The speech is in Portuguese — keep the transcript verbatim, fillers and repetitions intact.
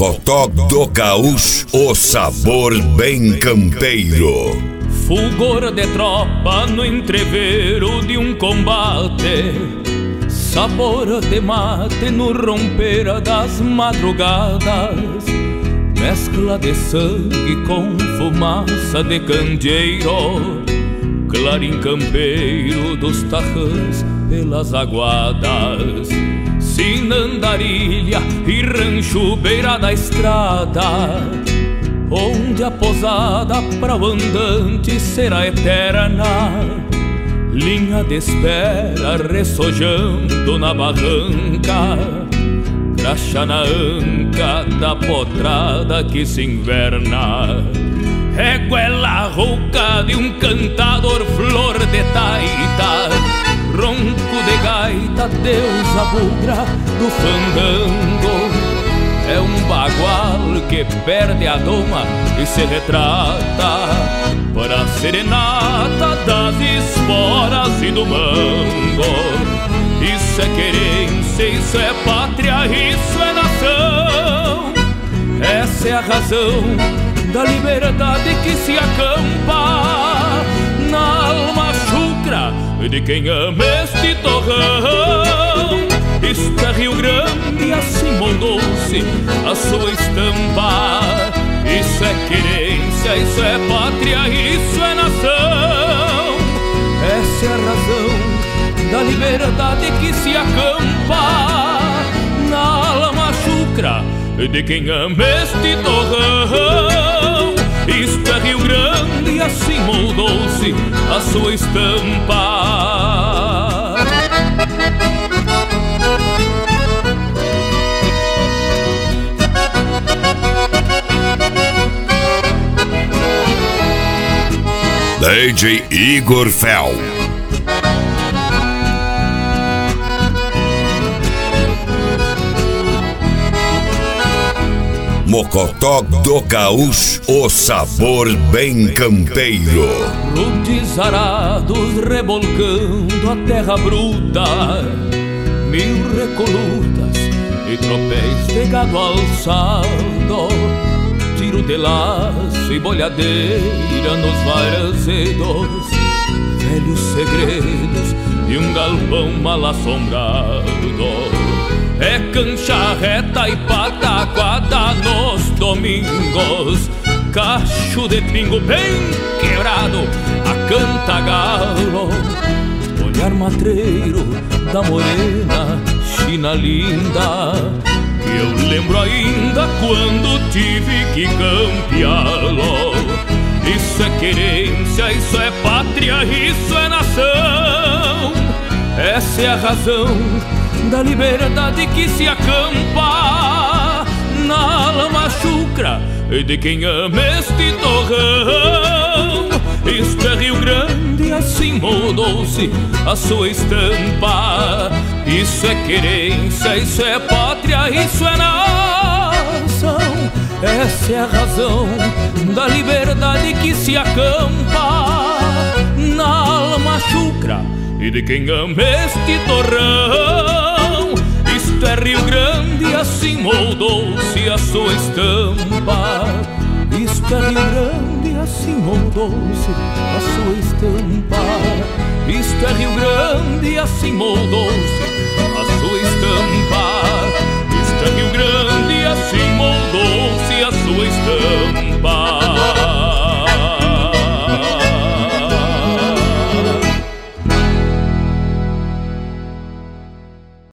Mocotó do Gaúcho, o sabor bem campeiro. Fulgor de tropa no entrevero de um combate, sabor de mate no romper das madrugadas, mescla de sangue com fumaça de candeeiro, clarim campeiro dos tarrãs pelas aguadas, sinandarilha e rancho beira da estrada, onde a posada para o andante será eterna, linha de espera ressojando na barranca, graxa na anca da potrada que se inverna. Reguela rouca de um cantador flor de taita, ronco de gaita, deusa bugra do fandango. É um bagual que perde a doma e se retrata para a serenata das esporas e do mango. Isso é querência, isso é pátria, isso é nação. Essa é a razão da liberdade que se acampa na alma chucra de quem ama este torrão. Isto é Rio Grande e assim moldou-se a sua estampa. Isso é querência, isso é pátria, isso é nação. Essa é a razão da liberdade que se acampa na alma chucra de quem ama este torrão. Isto é Rio Grande e assim moldou-se a sua estampa. D J Igor Fel. Mocotó do Gaúcho, o sabor bem campeiro. Rudes arados rebolcando a terra bruta, mil recolutas e tropéis de gado alçado, tiro de laço e bolhadeira nos varzedos, velhos segredos de um galpão mal assombrado. É cancha reta e pataquada nos domingos, cacho de pingo bem quebrado a cantagalo, olhar matreiro da morena china linda, que eu lembro ainda quando tive que campeá-lo. Isso é querência, isso é pátria, isso é nação. Essa é a razão da liberdade que se acampa na lama chucra de quem ama este torrão. Isto é Rio Grande, assim moldou-se a sua estampa. Isso é querência, isso é pátria, isso é nação. Essa é a razão da liberdade que se acampa na alma chucra e de quem ama este torrão. Isto é Rio Grande, assim moldou-se a sua estampa. Isto é Rio Grande, assim moldou-se a sua estampa. Isto é Rio Grande, assim moldou-se a sua estampa.